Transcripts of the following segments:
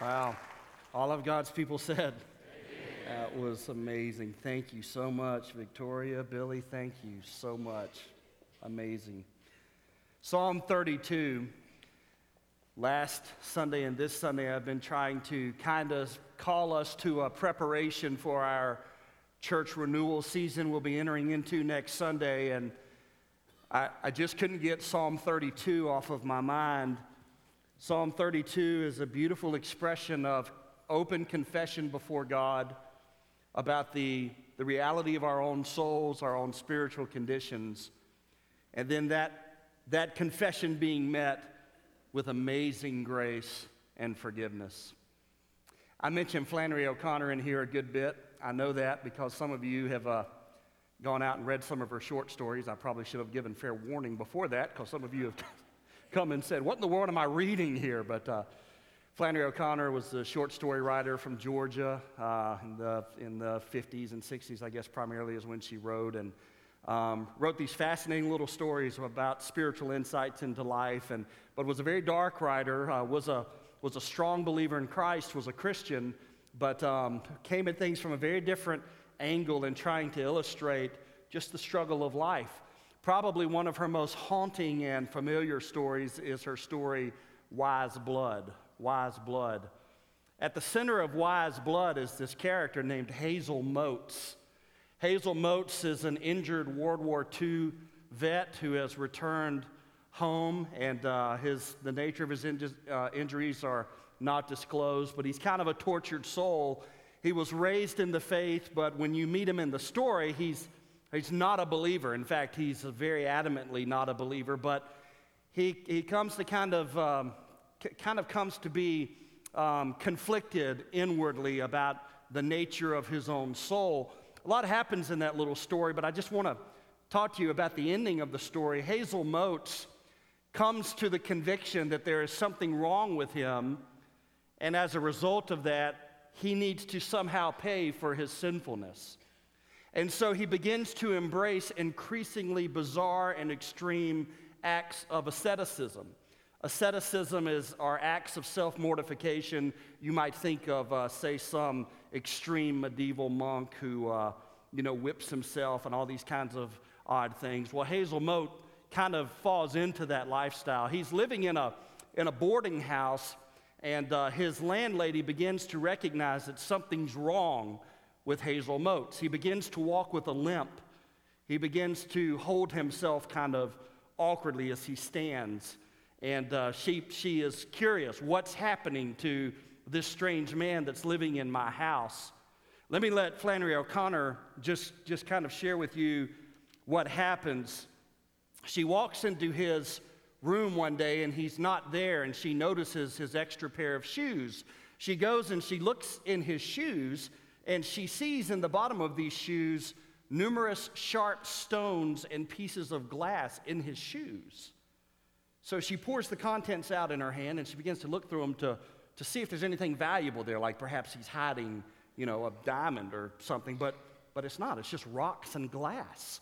Wow. All of God's people said. That was amazing. Thank you so much, Victoria, Billy. Thank you so much. Amazing. Psalm 32. Last Sunday and this Sunday, I've been trying to kind of call us to a preparation for our church renewal season we'll be entering into next Sunday. And I just couldn't get Psalm 32 off of my mind. Psalm 32 is a beautiful expression of open confession before God about the reality of our own souls, our own spiritual conditions, and then that confession being met with amazing grace and forgiveness. I mentioned Flannery O'Connor in here a good bit. I know that because some of you have gone out and read some of her short stories. I probably should have given fair warning before that because some of you have come and said, what in the world am I reading here? But Flannery O'Connor was a short story writer from Georgia in the 50s and 60s, I guess primarily is when she wrote, and wrote these fascinating little stories about spiritual insights into life, but was a very dark writer, was a strong believer in Christ, was a Christian, but came at things from a very different angle in trying to illustrate just the struggle of life. Probably one of her most haunting and familiar stories is her story, Wise Blood. Wise Blood. At the center of Wise Blood is this character named Hazel Motes. Hazel Motes is an injured World War II vet who has returned home, and the nature of his injuries are not disclosed, but he's kind of a tortured soul. He was raised in the faith, but when you meet him in the story, he's not a believer. In fact, he's very adamantly not a believer, but he comes to kind of comes to be conflicted inwardly about the nature of his own soul. A lot happens in that little story, but I just want to talk to you about the ending of the story. Hazel Motes comes to the conviction that there is something wrong with him, and as a result of that, he needs to somehow pay for his sinfulness. And so he begins to embrace increasingly bizarre and extreme acts of asceticism. Asceticism are acts of self-mortification. You might think of, say, some extreme medieval monk who, whips himself and all these kinds of odd things. Well, Hazel Mote kind of falls into that lifestyle. He's living in a boarding house, and his landlady begins to recognize that something's wrong with Hazel Motes. He begins to walk with a limp. He begins to hold himself kind of awkwardly as he stands. And she is curious, what's happening to this strange man that's living in my house? Let me let Flannery O'Connor just kind of share with you what happens. She walks into his room one day, and he's not there, and she notices his extra pair of shoes. She goes and she looks in his shoes, and she sees in the bottom of these shoes numerous sharp stones and pieces of glass in his shoes. So she pours the contents out in her hand, and she begins to look through them to see if there's anything valuable there, like perhaps he's hiding, a diamond or something, but it's not. It's just rocks and glass.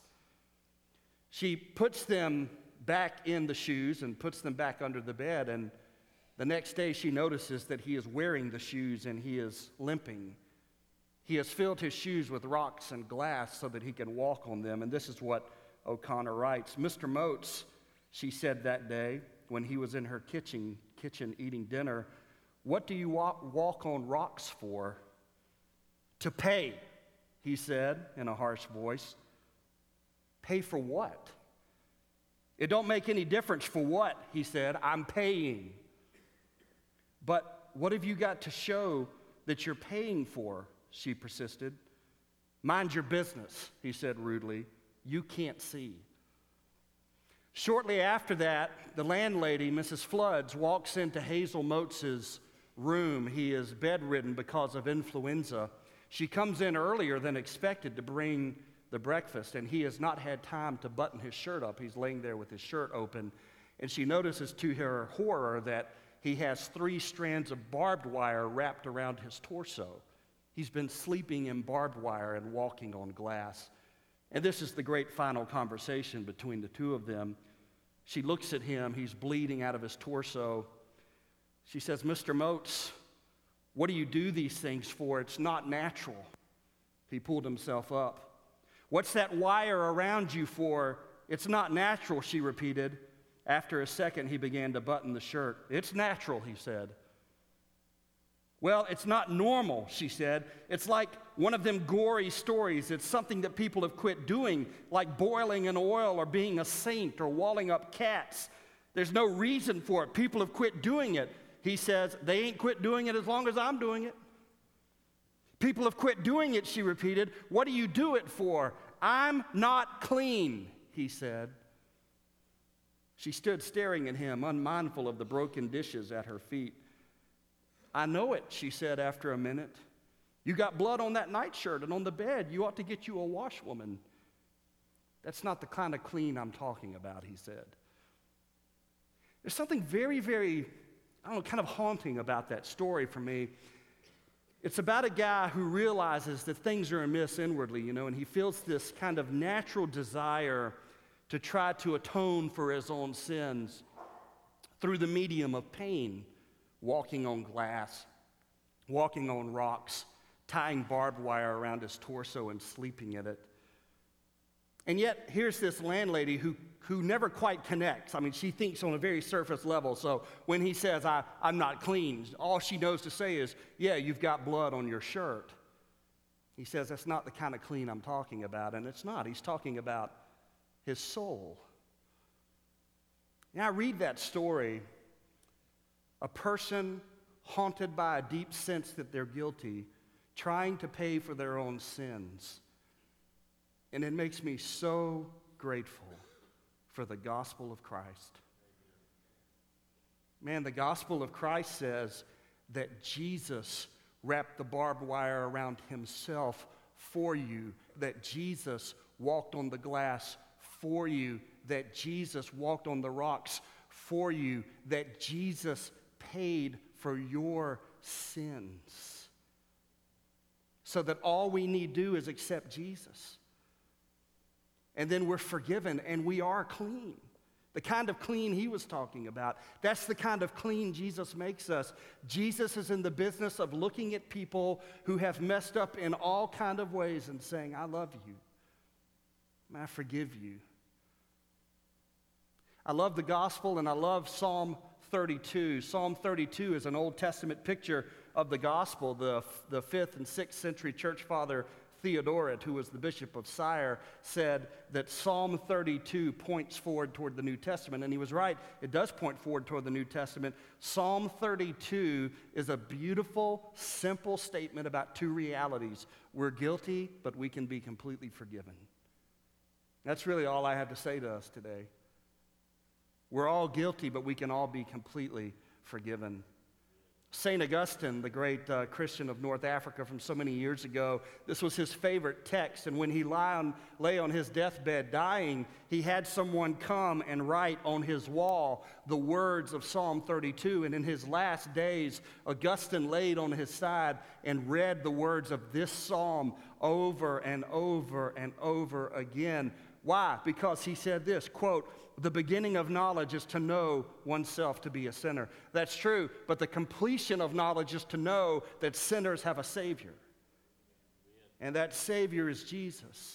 She puts them back in the shoes and puts them back under the bed, and the next day she notices that he is wearing the shoes and he is limping. He has filled his shoes with rocks and glass so that he can walk on them, and this is what O'Connor writes. Mr. Motes, she said that day when he was in her kitchen eating dinner, what do you walk on rocks for? To pay, he said in a harsh voice. Pay for what? It don't make any difference for what, he said. I'm paying. But what have you got to show that you're paying for? She persisted. Mind your business, he said rudely. You can't see. Shortly after that, the landlady, Mrs. Floods, walks into Hazel Motes' room. He is bedridden because of influenza. She comes in earlier than expected to bring the breakfast, and he has not had time to button his shirt up. He's laying there with his shirt open, and she notices to her horror that he has 3 strands of barbed wire wrapped around his torso. He's been sleeping in barbed wire and walking on glass. And this is the great final conversation between the two of them. She looks at him. He's bleeding out of his torso. She says, Mr. Motes, What do you do these things for? It's not natural. He pulled himself up. What's that wire around you for? It's not natural, she repeated. After a second, he began to button the shirt. It's natural, he said. Well, it's not normal, she said. It's like one of them gory stories. It's something that people have quit doing, like boiling in oil or being a saint or walling up cats. There's no reason for it. People have quit doing it. He says, they ain't quit doing it as long as I'm doing it. People have quit doing it, she repeated. What do you do it for? I'm not clean, he said. She stood staring at him, unmindful of the broken dishes at her feet. I know it, she said after a minute. You got blood on that nightshirt and on the bed. You ought to get you a washwoman. That's not the kind of clean I'm talking about, he said. There's something very, very, kind of haunting about that story for me. It's about a guy who realizes that things are amiss inwardly, and he feels this kind of natural desire to try to atone for his own sins through the medium of pain, walking on glass, walking on rocks, tying barbed wire around his torso and sleeping in it. And yet, here's this landlady who never quite connects. I mean, she thinks on a very surface level. So when he says, I'm not clean, all she knows to say is, yeah, you've got blood on your shirt. He says, that's not the kind of clean I'm talking about. And it's not. He's talking about his soul. Now, I read that story, a person haunted by a deep sense that they're guilty, trying to pay for their own sins. And it makes me so grateful for the gospel of Christ. Man, the gospel of Christ says that Jesus wrapped the barbed wire around himself for you, that Jesus walked on the glass for you, that Jesus walked on the rocks for you, that Jesus paid for your sins. So that all we need to do is accept Jesus. And then we're forgiven and we are clean. The kind of clean he was talking about. That's the kind of clean Jesus makes us. Jesus is in the business of looking at people who have messed up in all kind of ways and saying, I love you. I forgive you. I love the gospel and I love Psalm 32. Psalm 32 is an Old Testament picture of the gospel. The 5th and 6th century church father Theodoret, who was the bishop of Tyre, said that Psalm 32 points forward toward the New Testament. And he was right. It does point forward toward the New Testament. Psalm 32 is a beautiful, simple statement about two realities. We're guilty, but we can be completely forgiven. That's really all I have to say to us today. We're all guilty, but we can all be completely forgiven. St. Augustine, the great Christian of North Africa from so many years ago, this was his favorite text. And when he lay on his deathbed dying, he had someone come and write on his wall the words of Psalm 32. And in his last days, Augustine laid on his side and read the words of this psalm over and over and over again. Why? Because he said this, quote, the beginning of knowledge is to know oneself to be a sinner. That's true, but the completion of knowledge is to know that sinners have a Savior. And that Savior is Jesus.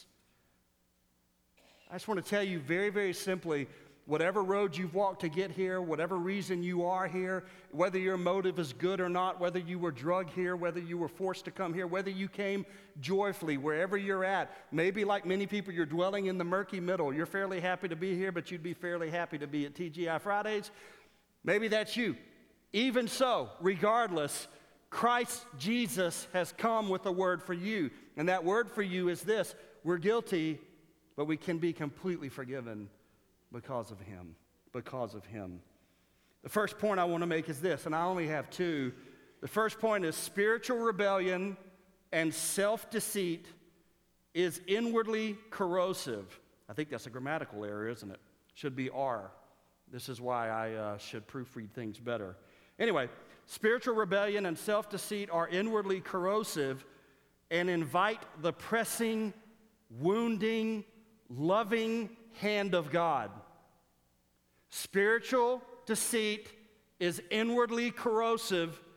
I just want to tell you very, very simply, whatever road you've walked to get here, whatever reason you are here, whether your motive is good or not, whether you were drugged here, whether you were forced to come here, whether you came joyfully, wherever you're at, maybe like many people, you're dwelling in the murky middle. You're fairly happy to be here, but you'd be fairly happy to be at TGI Fridays. Maybe that's you. Even so, regardless, Christ Jesus has come with a word for you. And that word for you is this: we're guilty, but we can be completely forgiven. Because of him. Because of him. The first point I want to make is this, and I only have two. The first point is spiritual rebellion and self-deceit is inwardly corrosive. I think that's a grammatical error, isn't it? Should be R. This is why I should proofread things better. Anyway, spiritual rebellion and self-deceit are inwardly corrosive and invite the pressing, wounding, loving hand of God. Spiritual deceit is inwardly corrosive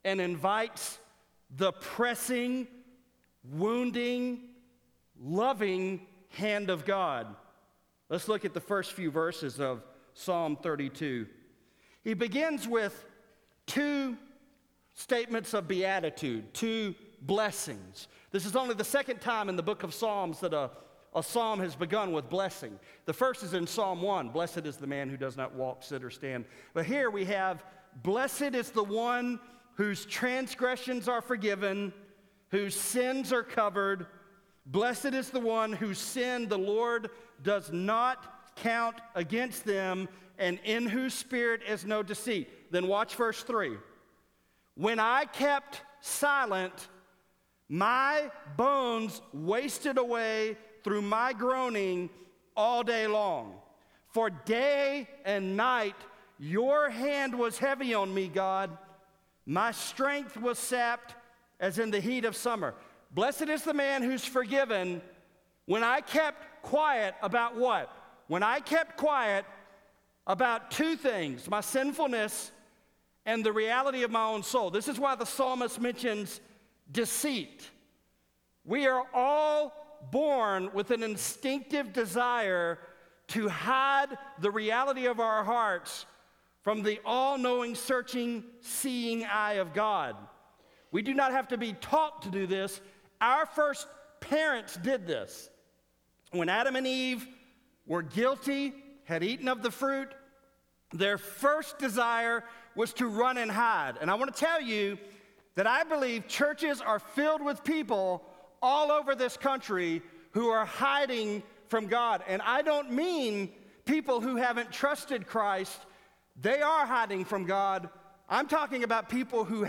and invites the pressing, wounding, loving hand of God. Let's look at the first few verses of Psalm 32. He begins with two statements of beatitude, two blessings. This is only the second time in the book of Psalms that a psalm has begun with blessing. The first is in Psalm 1, blessed is the man who does not walk, sit, or stand. But here we have, blessed is the one whose transgressions are forgiven, whose sins are covered. Blessed is the one whose sin the Lord does not count against them, and in whose spirit is no deceit. Then watch verse 3. When I kept silent, my bones wasted away through my groaning all day long. For day and night your hand was heavy on me, God. My strength was sapped as in the heat of summer. Blessed is the man who's forgiven. When I kept quiet about what? When I kept quiet about two things, my sinfulness and the reality of my own soul. This is why the psalmist mentions deceit. We are all born with an instinctive desire to hide the reality of our hearts from the all-knowing, searching, seeing eye of God. We do not have to be taught to do this. Our first parents did this. When Adam and Eve were guilty, had eaten of the fruit, their first desire was to run and hide. And I want to tell you that I believe churches are filled with people all over this country who are hiding from God. And I don't mean people who haven't trusted Christ. They are hiding from God. I'm talking about people who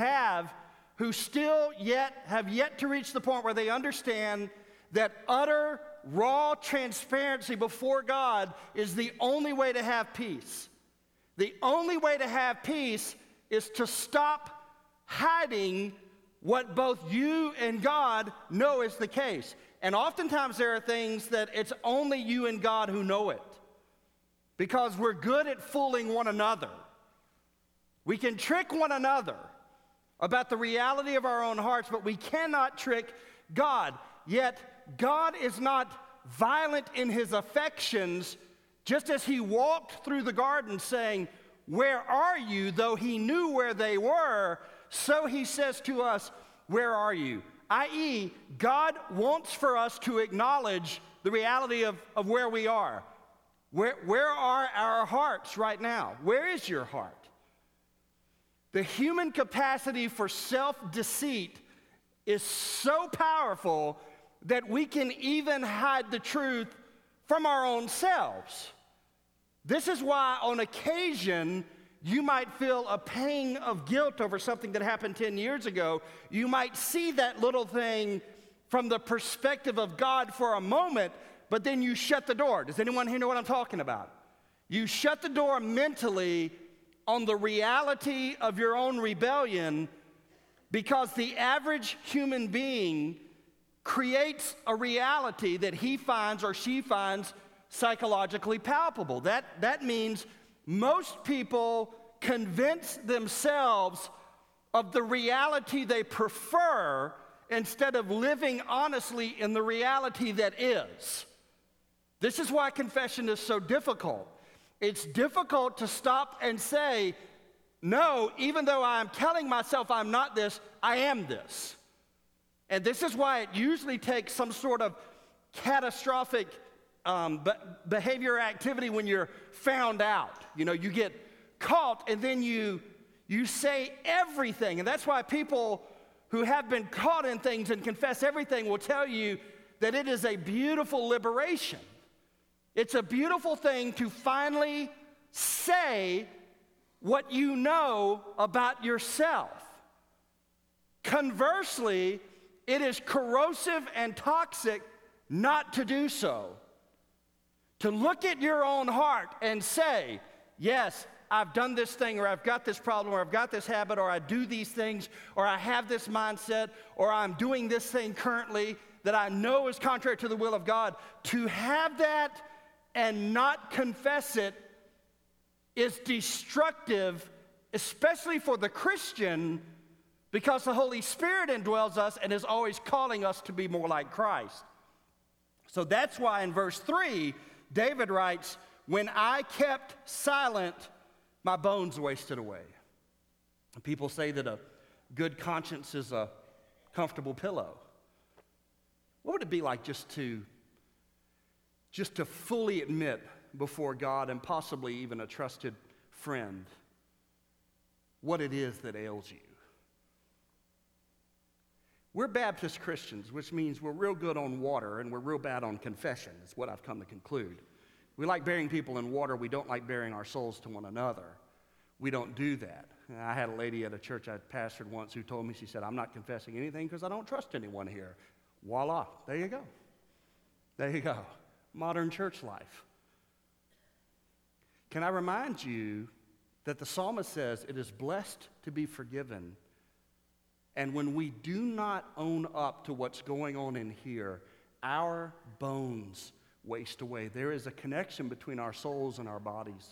still have yet to reach the point where they understand that utter, raw transparency before God is the only way to have peace. The only way to have peace is to stop hiding what both you and God know is the case. And oftentimes there are things that it's only you and God who know it, because we're good at fooling one another. We can trick one another about the reality of our own hearts, but we cannot trick God. Yet God is not violent in his affections, just as he walked through the garden saying, "Where are you?" Though he knew where they were, so he says to us, "Where are you?" i.e., God wants for us to acknowledge the reality of where we are. Where are our hearts right now? Where is your heart? The human capacity for self-deceit is so powerful that we can even hide the truth from our own selves. This is why on occasion you might feel a pang of guilt over something that happened 10 years ago. You might see that little thing from the perspective of God for a moment, but then you shut the door. Does anyone here know what I'm talking about? You shut the door mentally on the reality of your own rebellion, because the average human being creates a reality that he finds or she finds psychologically palpable. That means most people convince themselves of the reality they prefer instead of living honestly in the reality that is. This is why confession is so difficult. It's difficult to stop and say, no, even though I'm telling myself I'm not this, I am this. And this is why it usually takes some sort of catastrophic behavior activity when you're found out. You know, you get caught and then you say everything. And that's why people who have been caught in things and confess everything will tell you that it is a beautiful liberation. It's a beautiful thing to finally say what you know about yourself. Conversely, it is corrosive and toxic not to do so. To look at your own heart and say, yes, I've done this thing, or I've got this problem, or I've got this habit, or I do these things, or I have this mindset, or I'm doing this thing currently that I know is contrary to the will of God. To have that and not confess it is destructive, especially for the Christian, because the Holy Spirit indwells us and is always calling us to be more like Christ. So that's why in verse 3, David writes, when I kept silent, my bones wasted away. And people say that a good conscience is a comfortable pillow. What would it be like just to fully admit before God and possibly even a trusted friend what it is that ails you? We're Baptist Christians, which means we're real good on water and we're real bad on confession, is what I've come to conclude. We like burying people in water. We don't like burying our souls to one another. We don't do that. And I had a lady at a church I pastored once who told me, she said, I'm not confessing anything because I don't trust anyone here. Voila, there you go. There you go. Modern church life. Can I remind you that the psalmist says it is blessed to be forgiven. And when we do not own up to what's going on in here, our bones waste away. There is a connection between our souls and our bodies.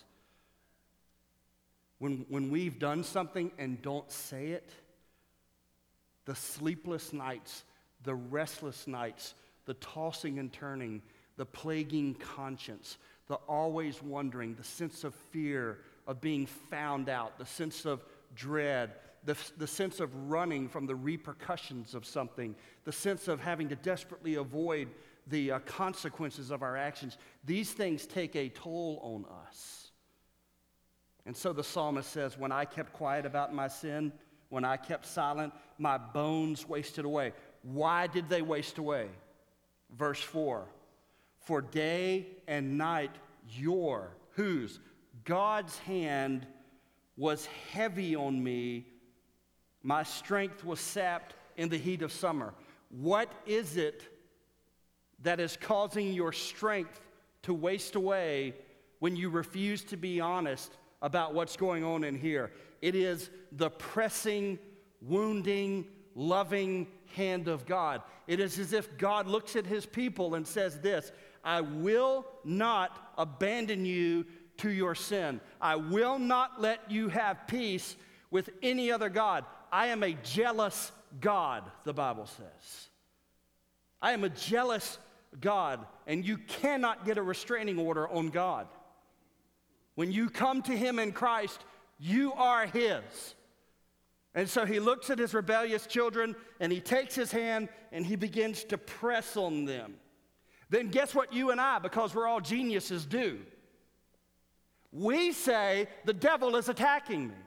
When we've done something and don't say it, the sleepless nights, the restless nights, the tossing and turning, the plaguing conscience, the always wondering, the sense of fear of being found out, the sense of dread, the sense of running from the repercussions of something, the sense of having to desperately avoid the consequences of our actions. These things take a toll on us. And so the psalmist says, when I kept quiet about my sin, when I kept silent, my bones wasted away. Why did they waste away? Verse 4, for day and night whose? God's hand was heavy on me. My strength was sapped in the heat of summer. What is it that is causing your strength to waste away when you refuse to be honest about what's going on in here? It is the pressing, wounding, loving hand of God. It is as if God looks at his people and says this, I will not abandon you to your sin. I will not let you have peace with any other God. I am a jealous God, the Bible says. I am a jealous God, and you cannot get a restraining order on God. When you come to him in Christ, you are his. And so he looks at his rebellious children, and he takes his hand, and he begins to press on them. Then guess what you and I, because we're all geniuses, do? We say, the devil is attacking me.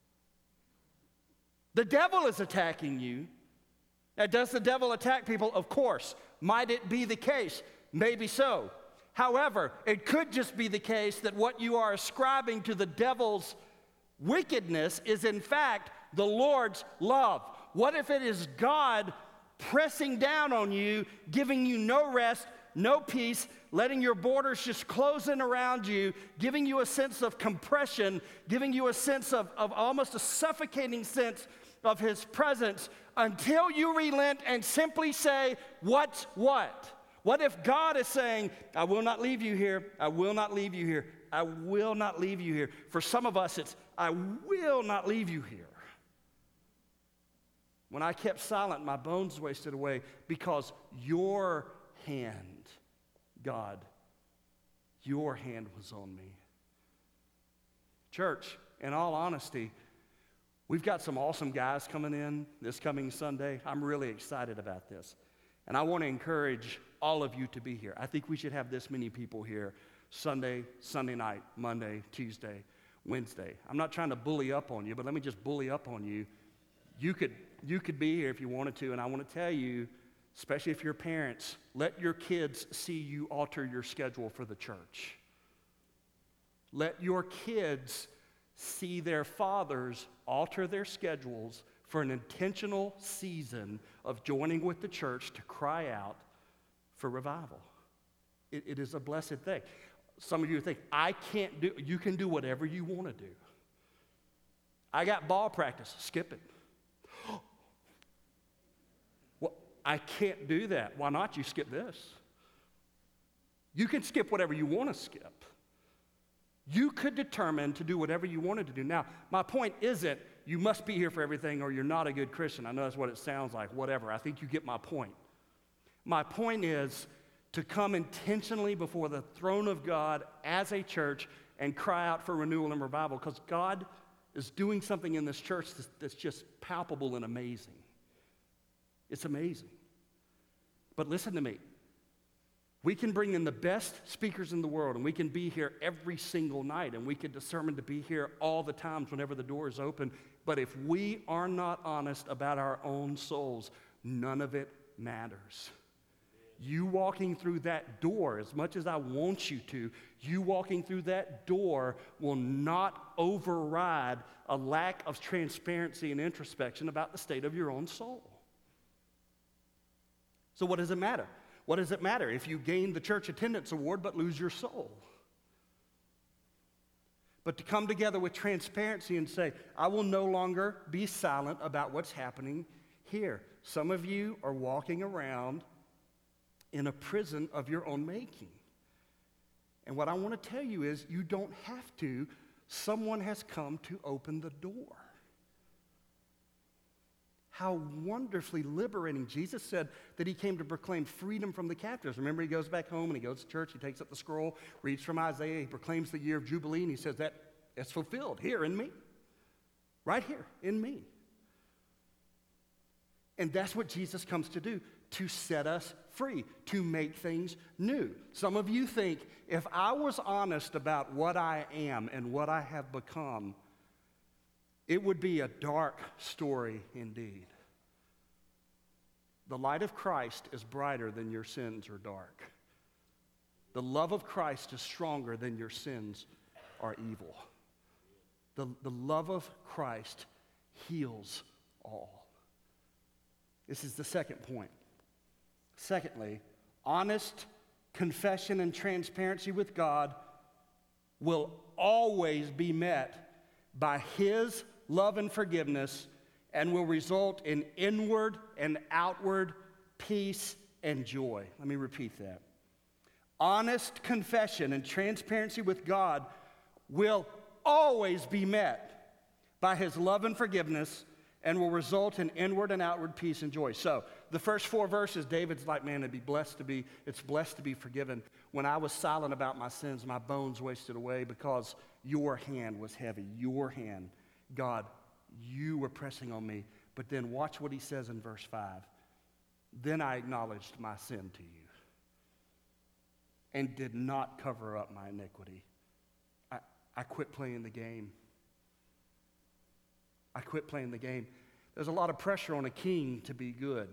The devil is attacking you. Now, does the devil attack people? Of course. Might it be the case? Maybe so. However, it could just be the case that what you are ascribing to the devil's wickedness is in fact the Lord's love. What if it is God pressing down on you, giving you no rest, no peace, letting your borders just close in around you, giving you a sense of compression, giving you a sense of almost a suffocating sense of his presence until you relent and simply say, what's what? What if God is saying, I will not leave you here, I will not leave you here, I will not leave you here. For some of us, it's, I will not leave you here. When I kept silent, my bones wasted away because your hand, God, your hand was on me. Church, in all honesty, we've got some awesome guys coming in this coming Sunday. I'm really excited about this. And I want to encourage all of you to be here. I think we should have this many people here Sunday, Sunday night, Monday, Tuesday, Wednesday. I'm not trying to bully up on you, but let me just bully up on you. You could be here if you wanted to, and I want to tell you, especially if you're parents, let your kids see you alter your schedule for the church. Let your kids see their fathers alter their schedules for an intentional season of joining with the church to cry out for revival. It is a blessed thing. Some of you think, I can't do, you can do whatever you want to do. I got ball practice, skip it. Well, I can't do that. Why not? You skip this. You can skip whatever you want to skip. You could determine to do whatever you wanted to do. Now, my point isn't you must be here for everything or you're not a good Christian. I know that's what it sounds like, whatever. I think you get my point. My point is to come intentionally before the throne of God as a church and cry out for renewal and revival, because God is doing something in this church that's just palpable and amazing. It's amazing. But listen to me. We can bring in the best speakers in the world, and we can be here every single night, and we can determine to be here all the times whenever the door is open. But if we are not honest about our own souls, none of it matters. You walking through that door, as much as I want you to, you walking through that door will not override a lack of transparency and introspection about the state of your own soul. So what does it matter? What does it matter if you gain the church attendance award but lose your soul? But to come together with transparency and say, I will no longer be silent about what's happening here. Some of you are walking around in a prison of your own making. And what I want to tell you is you don't have to. Someone has come to open the door. How wonderfully liberating. Jesus said that he came to proclaim freedom from the captives. Remember, he goes back home and he goes to church, he takes up the scroll, reads from Isaiah, he proclaims the year of Jubilee, and he says that's fulfilled here in me. Right here in me. And that's what Jesus comes to do, to set us free, to make things new. Some of you think, if I was honest about what I am and what I have become, it would be a dark story indeed. The light of Christ is brighter than your sins are dark. The love of Christ is stronger than your sins are evil. The love of Christ heals all. This is the second point. Secondly, honest confession and transparency with God will always be met by His love and forgiveness and will result in inward and outward peace and joy. Let me repeat that. Honest confession and transparency with God will always be met by His love and forgiveness and will result in inward and outward peace and joy. So, the first 4 verses, David's like, man, it's blessed to be forgiven. When I was silent about my sins, my bones wasted away because your hand was heavy. Your hand, God, you were pressing on me. But then watch what he says in verse 5. Then I acknowledged my sin to you and did not cover up my iniquity. I quit playing the game. I quit playing the game. There's a lot of pressure on a king to be good.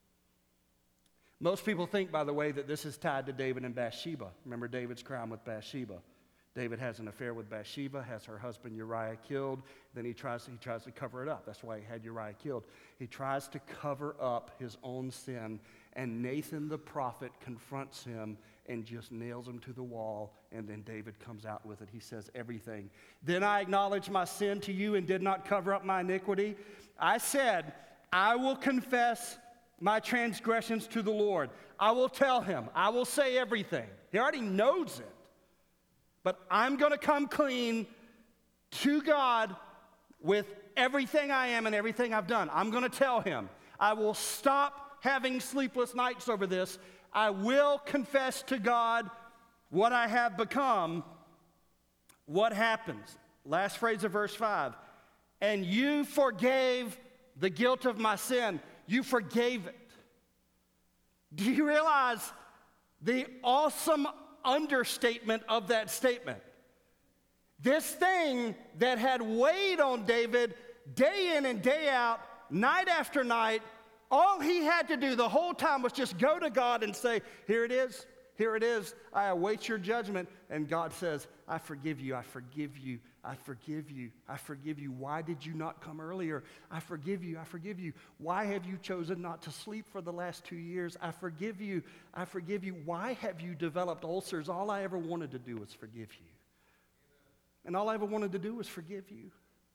Most people think, by the way, that this is tied to David and Bathsheba. Remember David's crime with Bathsheba. David has an affair with Bathsheba, has her husband Uriah killed. Then he tries to cover it up. That's why he had Uriah killed. He tries to cover up his own sin, and Nathan the prophet confronts him and just nails him to the wall, and then David comes out with it. He says everything. Then I acknowledged my sin to you and did not cover up my iniquity. I said, I will confess my transgressions to the Lord. I will tell him. I will say everything. He already knows it. But I'm going to come clean to God with everything I am and everything I've done. I'm going to tell him. I will stop having sleepless nights over this. I will confess to God what I have become. What happens? Last phrase of verse 5. And you forgave the guilt of my sin. You forgave it. Do you realize the awesome understatement of that statement? This thing that had weighed on David day in and day out, night after night, all he had to do the whole time was just go to God and say, here it is, I await your judgment. And God says, I forgive you, I forgive you, I forgive you, I forgive you. Why did you not come earlier? I forgive you, I forgive you. Why have you chosen not to sleep for the last 2 years? I forgive you, I forgive you. Why have you developed ulcers? All I ever wanted to do was forgive you. And all I ever wanted to do was forgive you.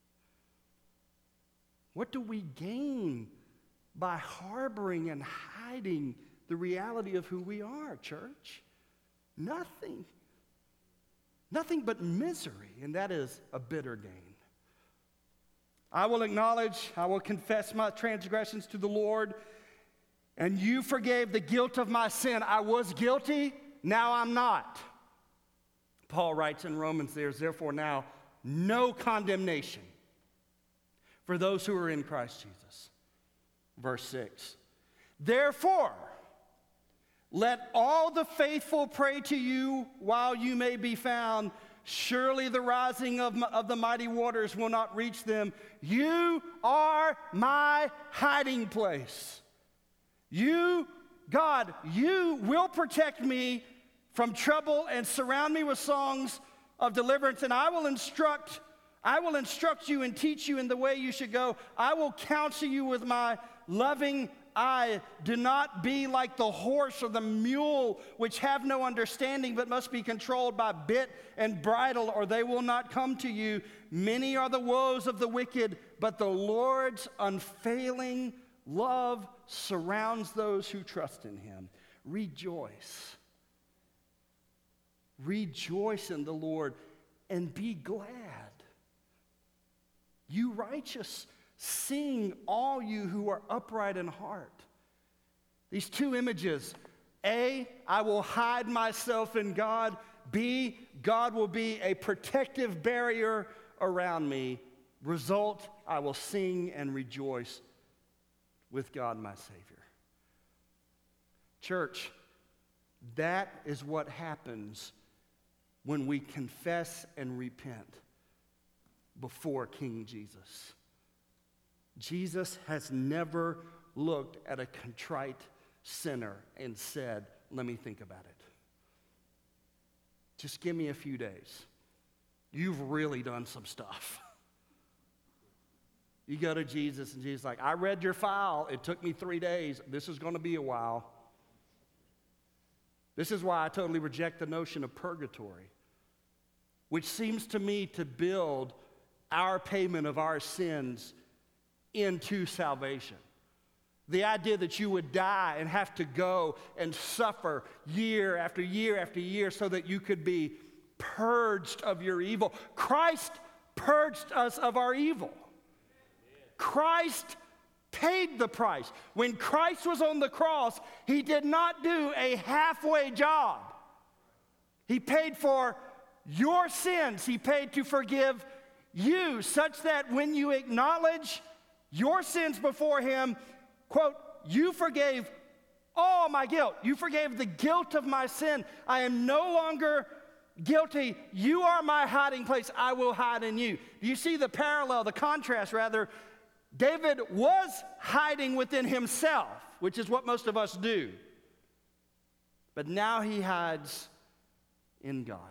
What do we gain by harboring and hiding the reality of who we are, church? Nothing. Nothing but misery, and that is a bitter gain. I will confess my transgressions to the Lord, and you forgave the guilt of my sin. I was guilty, now I'm not. Paul writes in Romans, there's therefore now no condemnation for those who are in Christ Jesus. Verse 6. Therefore, let all the faithful pray to you while you may be found. Surely the rising of the mighty waters will not reach them. You are my hiding place. You, God, you will protect me from trouble and surround me with songs of deliverance. And I will instruct you and teach you in the way you should go. I will counsel you with my loving eye. Do not be like the horse or the mule, which have no understanding, but must be controlled by bit and bridle, or they will not come to you. Many are the woes of the wicked, but the Lord's unfailing love surrounds those who trust in him. Rejoice. Rejoice in the Lord and be glad. You righteous, sing, all you who are upright in heart. These two images. A, I will hide myself in God. B, God will be a protective barrier around me. Result, I will sing and rejoice with God my Savior. Church, that is what happens when we confess and repent before King Jesus. Jesus has never looked at a contrite sinner and said, let me think about it. Just give me a few days. You've really done some stuff. You go to Jesus and Jesus is like, I read your file. It took me 3 days. This is going to be a while. This is why I totally reject the notion of purgatory, which seems to me to build our payment of our sins into salvation. The idea that you would die and have to go and suffer year after year after year so that you could be purged of your evil. Christ purged us of our evil. Christ paid the price. When Christ was on the cross, he did not do a halfway job. He paid for your sins. He paid to forgive you, such that when you acknowledge your sins before him, quote, you forgave all my guilt. You forgave the guilt of my sin. I am no longer guilty. You are my hiding place. I will hide in you. Do you see the parallel, the contrast rather? David was hiding within himself, which is what most of us do. But now he hides in God.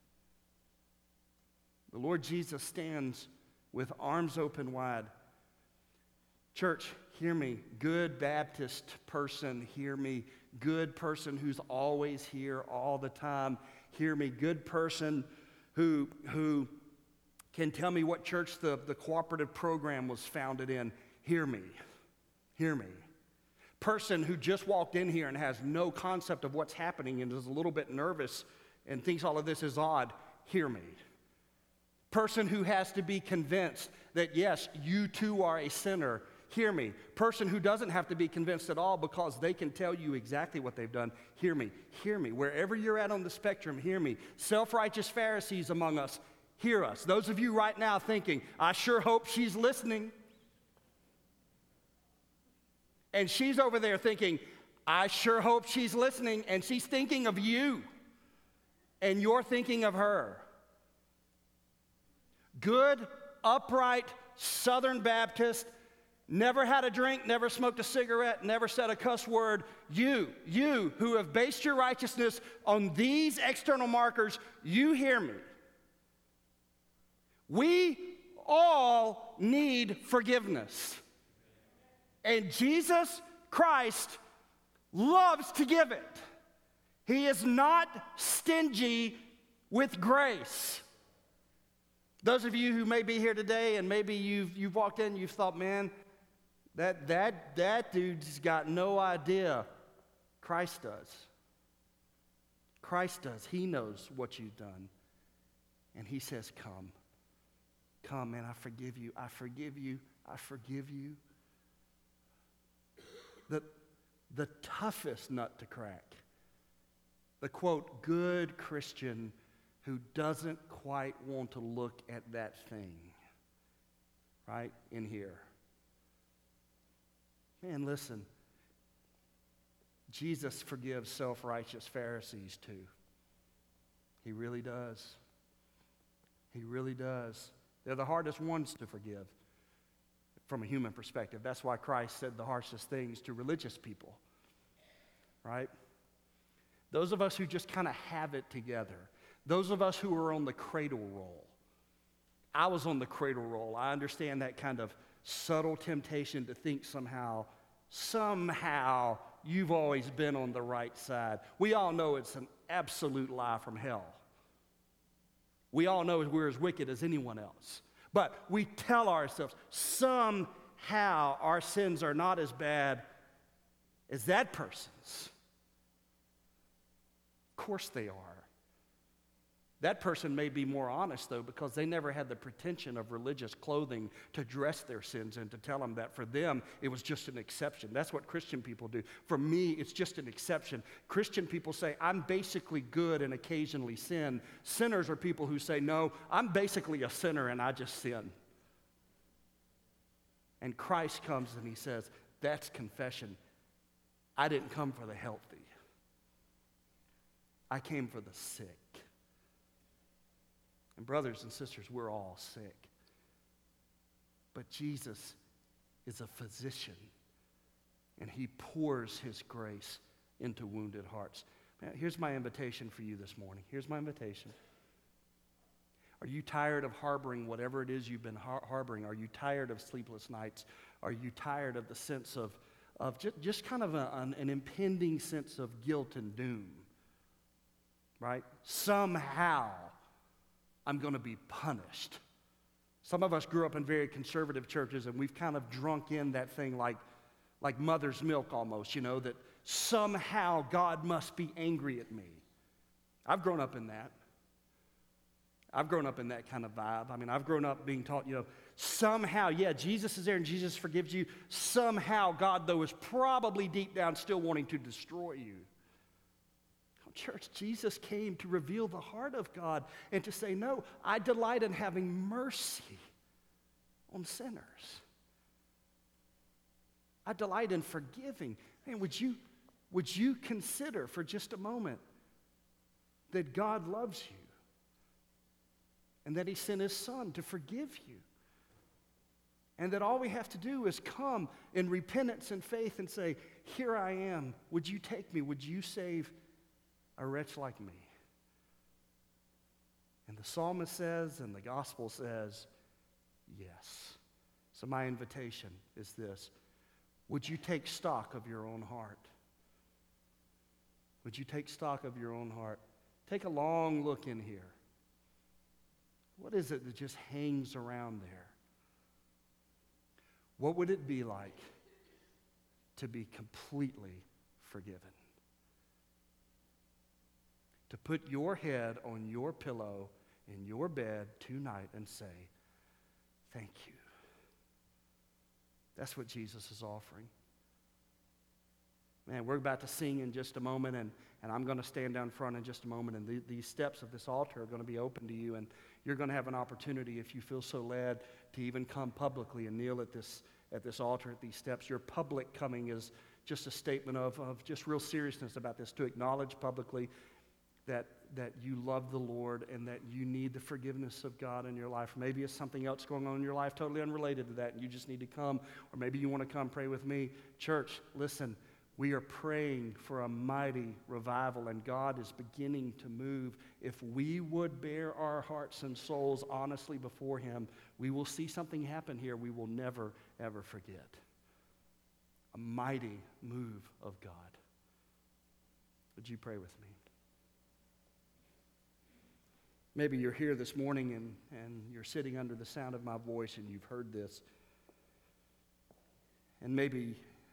The Lord Jesus stands with arms open wide. Church, hear me. Good Baptist person, hear me. Good person who's always here all the time, hear me. Good person who can tell me what church the cooperative program was founded in, hear me. Hear me. Person who just walked in here and has no concept of what's happening and is a little bit nervous and thinks all of this is odd, hear me. Person who has to be convinced that, yes, you too are a sinner, hear me. Person who doesn't have to be convinced at all because they can tell you exactly what they've done, hear me. Hear me. Wherever you're at on the spectrum, hear me. Self-righteous Pharisees among us, hear us. Those of you right now thinking, I sure hope she's listening. And she's over there thinking, I sure hope she's listening, and she's thinking of you, and you're thinking of her. Good, upright, Southern Baptist, never had a drink, never smoked a cigarette, never said a cuss word. You who have based your righteousness on these external markers, you hear me. We all need forgiveness. And Jesus Christ loves to give it. He is not stingy with grace. Those of you who may be here today and maybe you've walked in and you've thought, man, that dude's got no idea. Christ does. Christ does. He knows what you've done. And he says, come. come, man, I forgive you, I forgive you, I forgive you. The toughest nut to crack. The quote, good Christian who doesn't quite want to look at that thing, right, in here. Man, listen, Jesus forgives self-righteous Pharisees too. He really does. He really does. They're the hardest ones to forgive from a human perspective. That's why Christ said the harshest things to religious people, right? Those of us who just kind of have it together. Those of us who are on the cradle roll. I was on the cradle roll. I understand that kind of subtle temptation to think somehow you've always been on the right side. We all know it's an absolute lie from hell. We all know we're as wicked as anyone else. But we tell ourselves somehow our sins are not as bad as that person's. Of course they are. That person may be more honest, though, because they never had the pretension of religious clothing to dress their sins and to tell them that for them, it was just an exception. That's what Christian people do. For me, it's just an exception. Christian people say, I'm basically good and occasionally sin. Sinners are people who say, no, I'm basically a sinner and I just sin. And Christ comes and he says, that's confession. I didn't come for the healthy. I came for the sick. And brothers and sisters, we're all sick. But Jesus is a physician, and he pours his grace into wounded hearts. Now, here's my invitation for you this morning. Here's my invitation. Are you tired of harboring whatever it is you've been harboring? Are you tired of sleepless nights? Are you tired of the sense of just kind of an impending sense of guilt and doom? Right? Somehow I'm going to be punished. Some of us grew up in very conservative churches, and we've kind of drunk in that thing like mother's milk almost, that somehow God must be angry at me. I've grown up in that. I've grown up in that kind of vibe. I mean, I've grown up being taught, somehow, yeah, Jesus is there and Jesus forgives you. Somehow God, though, is probably deep down still wanting to destroy you. Church, Jesus came to reveal the heart of God and to say, no, I delight in having mercy on sinners. I delight in forgiving. Man, would you consider for just a moment that God loves you and that he sent his son to forgive you? And that all we have to do is come in repentance and faith and say, here I am. Would you take me? Would you save a wretch like me? And the psalmist says, and the gospel says, yes. So my invitation is this. Would you take stock of your own heart? Would you take stock of your own heart? Take a long look in here. What is it that just hangs around there? What would it be like to be completely forgiven? To put your head on your pillow in your bed tonight and say, thank you. That's what Jesus is offering. Man, we're about to sing in just a moment, and I'm going to stand down front in just a moment, and these steps of this altar are going to be open to you, and you're going to have an opportunity, if you feel so led, to even come publicly and kneel at this altar, at these steps. Your public coming is just a statement of just real seriousness about this, to acknowledge publicly that you love the Lord and that you need the forgiveness of God in your life. Maybe it's something else going on in your life totally unrelated to that, and you just need to come, or maybe you want to come pray with me. Church, listen, we are praying for a mighty revival, and God is beginning to move. If we would bear our hearts and souls honestly before him, we will see something happen here we will never, ever forget. A mighty move of God. Would you pray with me? Maybe you're here this morning and you're sitting under the sound of my voice and you've heard this. And maybe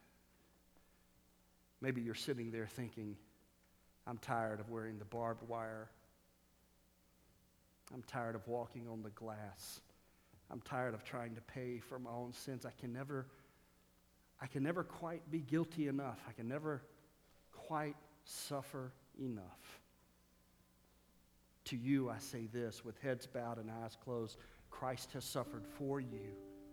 you're sitting there thinking, I'm tired of wearing the barbed wire. I'm tired of walking on the glass. I'm tired of trying to pay for my own sins. I can never quite be guilty enough. I can never quite suffer enough. To you I say this, with heads bowed and eyes closed, Christ has suffered for you.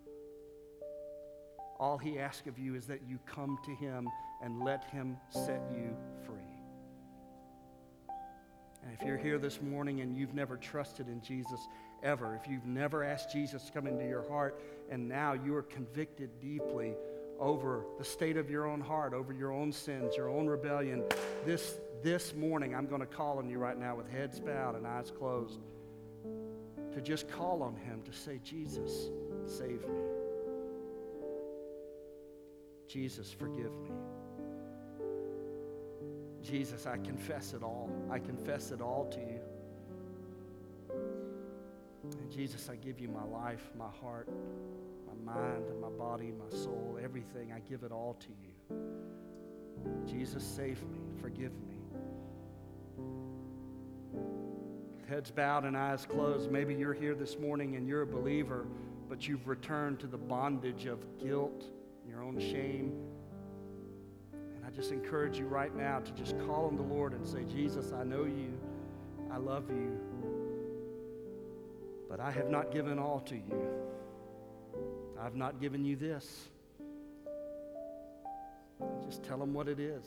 All he asks of you is that you come to him and let him set you free. And if you're here this morning and you've never trusted in Jesus ever, if you've never asked Jesus to come into your heart and now you are convicted deeply over the state of your own heart, over your own sins, your own rebellion, this morning I'm going to call on you right now with heads bowed and eyes closed to just call on him to say, Jesus, save me. Jesus, forgive me. Jesus, I confess it all. I confess it all to you. And Jesus, I give you my life, my heart, my mind, and my body, my soul, everything. I give it all to you. Jesus, save me. Forgive me. With heads bowed and eyes closed, maybe you're here this morning and you're a believer, but you've returned to the bondage of guilt, your own shame. And I just encourage you right now to just call on the Lord and say, Jesus, I know you. I love you. But I have not given all to you. I've not given you this. Just tell him what it is.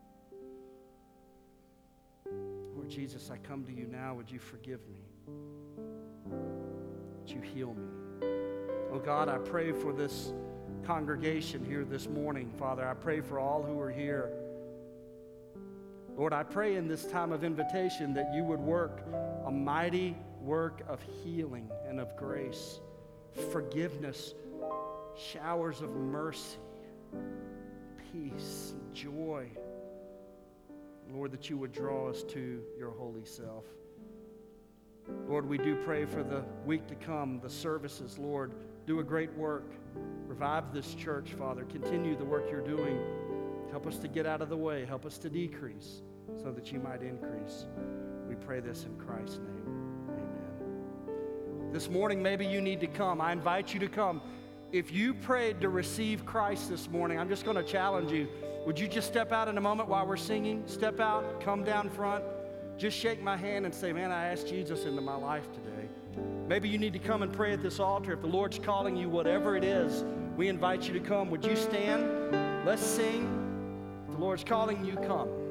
Lord Jesus, I come to you now. Would you forgive me? Would you heal me? Oh God, I pray for this congregation here this morning, Father. I pray for all who are here. Lord, I pray in this time of invitation that you would work a mighty work of healing and of grace, forgiveness, showers of mercy, peace, joy. Lord, that you would draw us to your holy self. Lord, we do pray for the week to come, the services. Lord, do a great work. Revive this church, Father. Continue the work you're doing. Help us to get out of the way. Help us to decrease so that you might increase. We pray this in Christ's name. Amen. This morning, maybe you need to come. I invite you to come. If you prayed to receive Christ this morning, I'm just going to challenge you. Would you just step out in a moment while we're singing? Step out, come down front. Just shake my hand and say, man, I asked Jesus into my life today. Maybe you need to come and pray at this altar. If the Lord's calling you, whatever it is, we invite you to come. Would you stand? Let's sing. If the Lord's calling you, come.